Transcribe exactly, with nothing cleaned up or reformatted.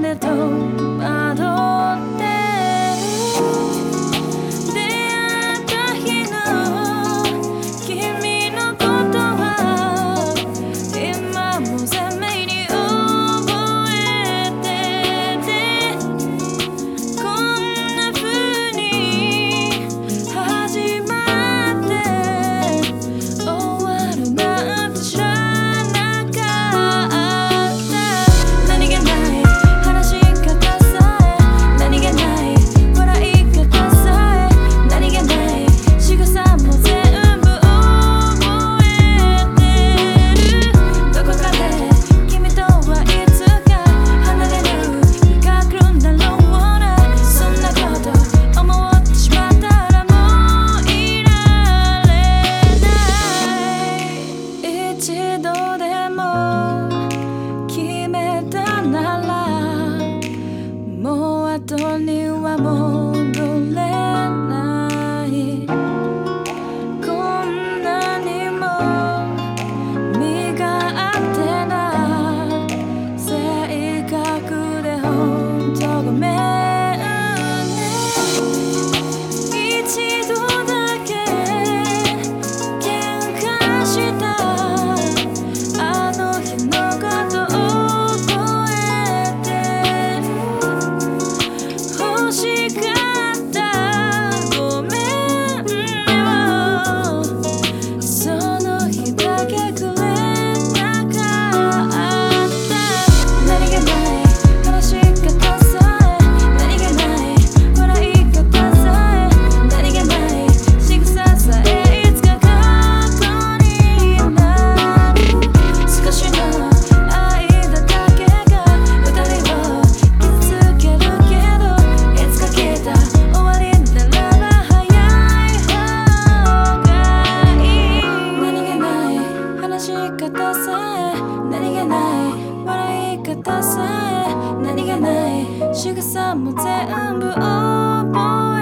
で戸惑って出会った日の君のことは今も鮮明に覚えてて、こんな風に始まって終わるなんて知らなかった。何気ない話し方さえ、何気ない笑い方さえ、何気ない仕草も全部覚えてる。どこかで君とはいつか離れる日が来るんだろうな。そんなこと思ってしまったらもういられない。一度でも決めたならもう後には戻れない。こんなにも身があってな性格でほんとごめんね。一度だけ喧嘩したあの日のこと覚えてる。欲しかったごめんねをその日だけくれなかった。何気ない話し方さえ、何気ない笑い方さえ、何気ない仕草さえいつか過去になる。少しの間だけが二人を傷つけるけど、いつかきっと終わりならば早い方がいい。何気ない話し方さえ、何気ない笑い方さえ、何気ない仕草も全部覚え